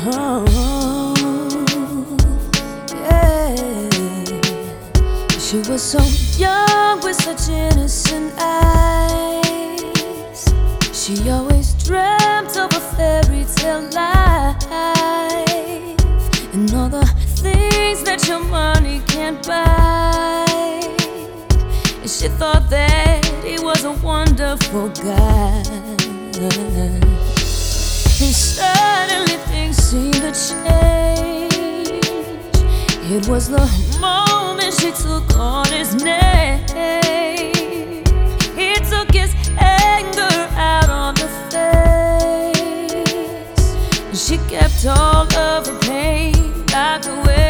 Oh, yeah. She was so young with such innocent eyes. She always dreamt of a fairy tale life and all the things that your money can't buy. And she thought that he was a wonderful guy. And suddenly things seemed to change. It was the moment she took on his name. He took his anger out on the face, and she kept all of her pain locked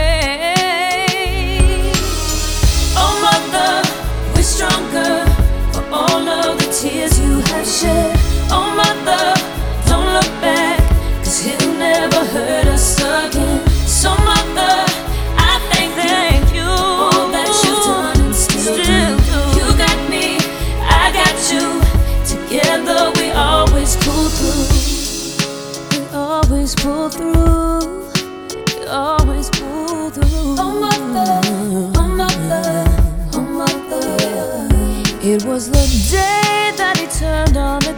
away. Oh mother, we're stronger for all of the tears you have shed. Oh mother, don't look back, 'cause he'll never hurt us again. So mother, I thank you for all that you've done and still do. You got me, I got you. Together we always pull through. We always pull through. We always pull through. Oh mother, oh mother, oh mother. It was the day that he turned on the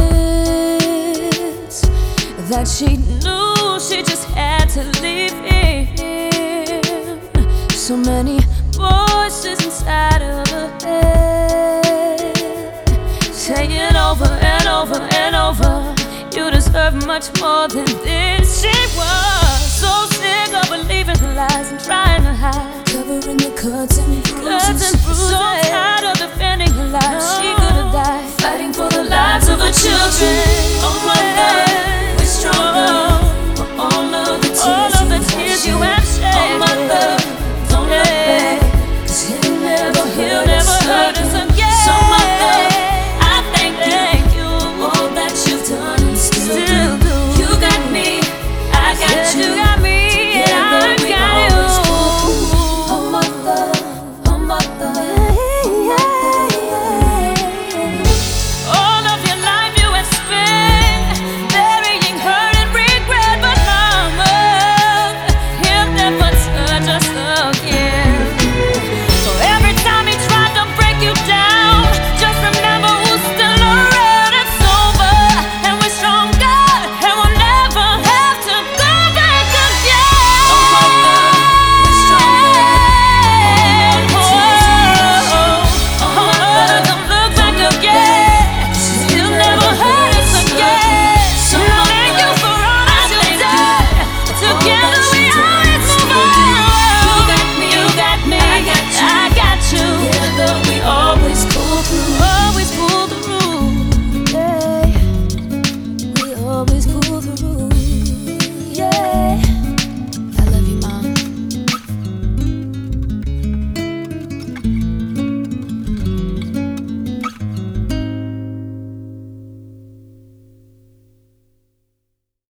kids that she knew she just had to leave him. So many voices inside of her head saying over and over and over, you deserve much more than this. She was so sick of believing her lies and trying to hide, covering the cuts and bruises. So tired of defending her life, she could have died fighting for the lives of her children. Oh my